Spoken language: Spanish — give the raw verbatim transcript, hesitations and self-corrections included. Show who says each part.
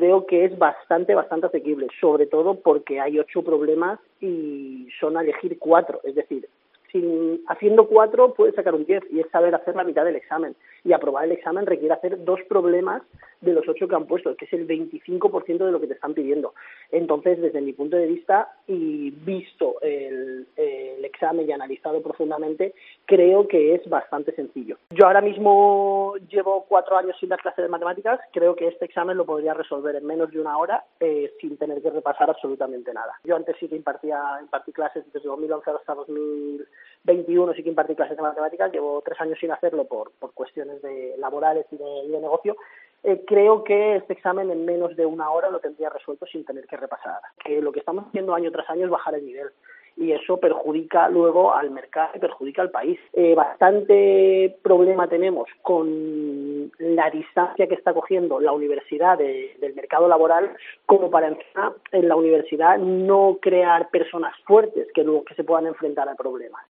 Speaker 1: creo que es bastante, bastante asequible, sobre todo porque hay ocho problemas y son a elegir cuatro, es decir, sin, haciendo cuatro puedes sacar un diez y es saber hacer la mitad del examen. Y aprobar el examen requiere hacer dos problemas de los ocho que han puesto, que es el veinticinco por ciento de lo que te están pidiendo. Entonces, desde mi punto de vista y visto el, el examen y analizado profundamente, creo que es bastante sencillo. Yo ahora mismo llevo cuatro años sin dar clases de matemáticas, creo que este examen lo podría resolver en menos de una hora eh, sin tener que repasar absolutamente nada. Yo antes sí que impartía impartí clases desde dos mil once hasta dos mil veintiuno, sí que impartí clases de matemáticas, llevo tres años sin hacerlo por, por cuestiones de laborales y de, y de negocio. Eh, creo que este examen en menos de una hora lo tendría resuelto sin tener que repasar. Que lo que estamos haciendo año tras año es bajar el nivel y eso perjudica luego al mercado y perjudica al país. Eh, bastante problema tenemos con la distancia que está cogiendo la universidad de, del mercado laboral como para encima en la universidad no crear personas fuertes que luego que se puedan enfrentar al problema.